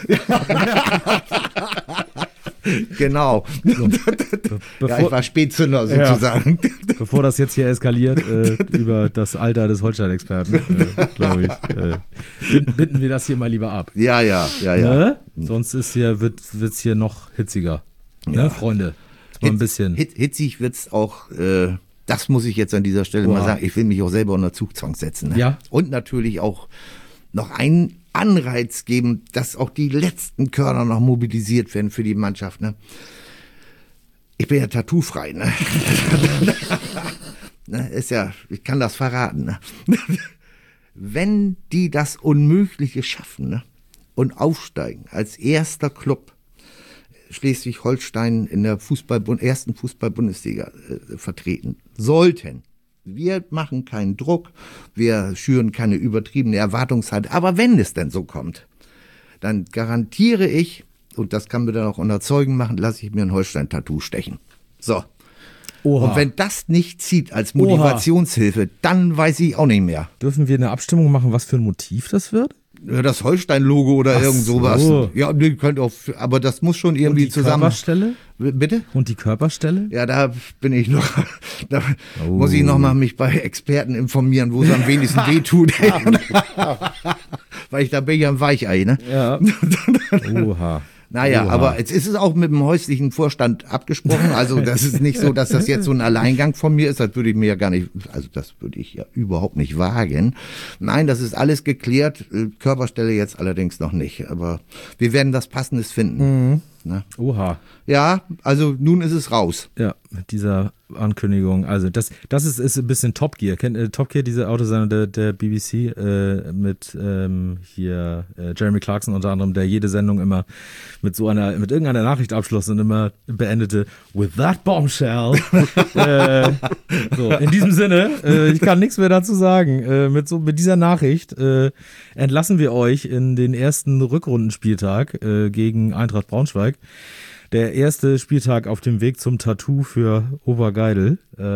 C: Genau. So. Ich war Spätzünder sozusagen.
B: Ja. Bevor das jetzt hier eskaliert, über das Alter des Holstein-Experten, glaube ich, binden wir das hier mal lieber ab.
C: Ja.
B: Ne? Sonst wird's hier noch hitziger. Ja. Ne, Freunde? Mal ein bisschen.
C: Hitzig wird's auch, das muss ich jetzt an dieser Stelle mal sagen, ich will mich auch selber unter Zugzwang setzen. Ne?
B: Ja.
C: Und natürlich auch noch einen Anreiz geben, dass auch die letzten Körner noch mobilisiert werden für die Mannschaft. Ne? Ich bin ja tattoofrei, ne? Ist ja, ich kann das verraten, ne? Wenn die das Unmögliche schaffen, ne? Und aufsteigen als erster Club Schleswig-Holstein in der ersten Fußball-Bundesliga vertreten sollten. Wir machen keinen Druck, wir schüren keine übertriebene Erwartungshaltung, aber wenn es denn so kommt, dann garantiere ich, und das kann mir dann auch unter Zeugen machen, lasse ich mir ein Holstein-Tattoo stechen. So.
B: Oha.
C: Und wenn das nicht zieht als Motivationshilfe, dann weiß ich auch nicht mehr.
B: Dürfen wir eine Abstimmung machen, was für ein Motiv das wird?
C: Das Holstein-Logo oder irgend sowas.
B: So.
C: Ja, ihr könnt auch, aber das muss schon irgendwie
B: Und die
C: zusammen.
B: Körperstelle?
C: Bitte?
B: Und die Körperstelle?
C: Ja, da bin ich noch, da muss ich noch mal mich bei Experten informieren, wo es am wenigsten wehtut. Weil da bin ich am Weichei, ne?
B: Ja. Oha.
C: Naja,
B: Oha.
C: aber jetzt ist es auch mit dem häuslichen Vorstand abgesprochen. Also das ist nicht so, dass das jetzt so ein Alleingang von mir ist. Das würde ich mir ja gar nicht, also das würde ich ja überhaupt nicht wagen. Nein, das ist alles geklärt. Körperstelle jetzt allerdings noch nicht. Aber wir werden was Passendes finden. Ne?
B: Oha.
C: Ja, also nun ist es raus.
B: Ja, mit dieser Ankündigung. Also das ist ein bisschen Top Gear. Kennt Top Gear, diese Autosendung der BBC mit hier Jeremy Clarkson unter anderem, der jede Sendung immer mit irgendeiner Nachricht abschloss und immer beendete with that bombshell. So, in diesem Sinne, ich kann nichts mehr dazu sagen. Mit dieser Nachricht entlassen wir euch in den ersten Rückrundenspieltag gegen Eintracht Braunschweig. Der erste Spieltag auf dem Weg zum Tattoo für Obergeidel.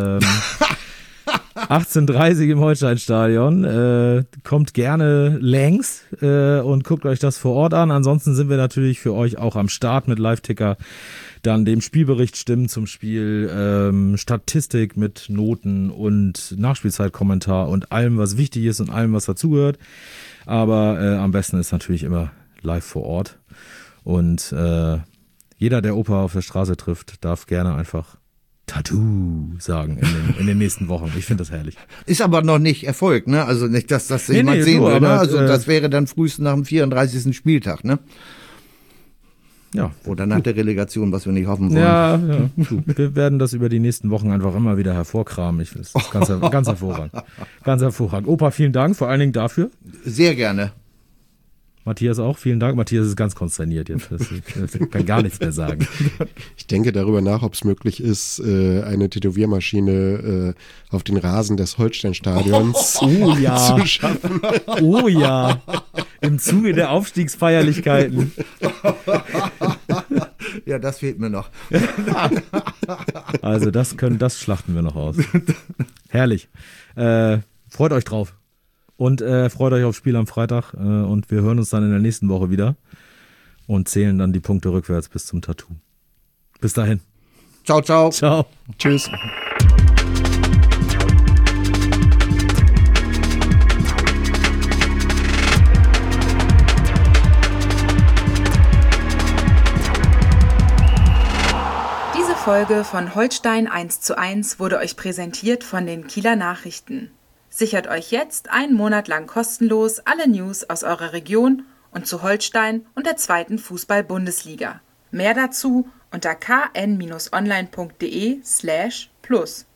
B: 18:30 im Holsteinstadion. Kommt gerne längs und guckt euch das vor Ort an. Ansonsten sind wir natürlich für euch auch am Start mit Live-Ticker. Dann dem Spielbericht Stimmen zum Spiel, Statistik mit Noten und Nachspielzeitkommentar und allem, was wichtig ist und allem, was dazugehört. Aber am besten ist natürlich immer live vor Ort. Und jeder, der Opa auf der Straße trifft, darf gerne einfach Tattoo sagen in den nächsten Wochen. Ich finde das herrlich.
C: Ist aber noch nicht erfolgt, ne? Also nicht, dass das jemand sehen will, ne? Also das wäre dann frühestens nach dem 34. Spieltag, ne?
B: Ja.
C: Oder nach der Relegation, was wir nicht hoffen wollen.
B: Ja. Du, wir werden das über die nächsten Wochen einfach immer wieder hervorkramen. Ich finde das ganz hervorragend. Ganz hervorragend. Opa, vielen Dank, vor allen Dingen dafür.
C: Sehr gerne.
B: Matthias auch, vielen Dank. Matthias ist ganz konsterniert jetzt. Das kann gar nichts mehr sagen.
D: Ich denke darüber nach, ob es möglich ist, eine Tätowiermaschine auf den Rasen des Holsteinstadions zu schaffen.
B: Oh ja, im Zuge der Aufstiegsfeierlichkeiten.
C: Ja, das fehlt mir noch.
B: Also das schlachten wir noch aus. Herrlich. Freut euch drauf. Und freut euch aufs Spiel am Freitag und wir hören uns dann in der nächsten Woche wieder und zählen dann die Punkte rückwärts bis zum Tattoo. Bis dahin.
C: Ciao, ciao.
B: Ciao.
D: Tschüss.
A: Diese Folge von Holstein 1:1 wurde euch präsentiert von den Kieler Nachrichten. Sichert euch jetzt einen Monat lang kostenlos alle News aus eurer Region und zu Holstein und der 2. Fußball-Bundesliga. Mehr dazu unter kn-online.de/plus.